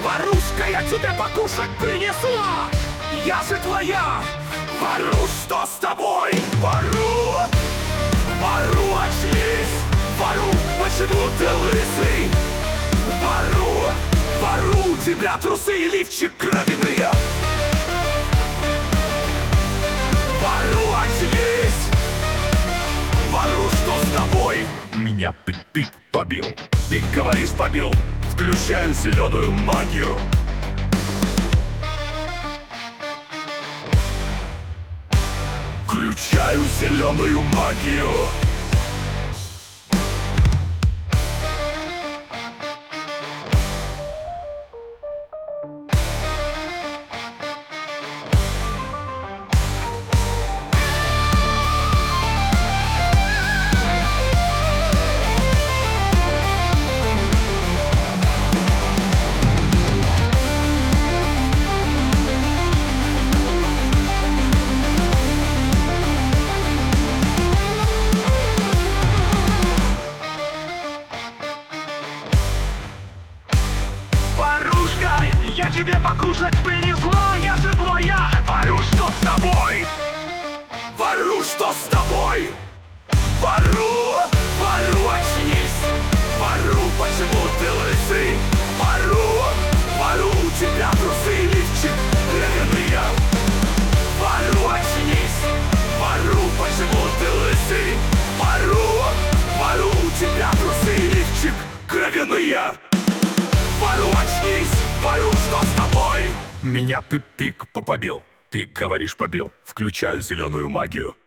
Варушка, я тебе покушать принесла! Я же твоя! Вару, что с тобой? Вару! Вару, очнись! Вару, почему ты лысый? Вару! Вару, у тебя трусы и лифчик кровяные! Вару, очнись! Вару, что с тобой? Меня ты побил. Ты говоришь побил. Включаю зеленую магию. Включаю зеленую магию. Варушка, я тебе покушать принесла, я же твоя! Вару, что с тобой? Вару, что с тобой? Вару! Вару, очнись! Вару, почему ты лысый? Вару! Вару, у тебя трусы и лифчик кровяные! Вару, очнись! Вару, почему ты лысый? Вару! Вару, у тебя трусы и лифчик кровяные! Вару, очнись! Вару, что с тобой? Меня ты побил. Ты говоришь побил. Включаю зеленую магию.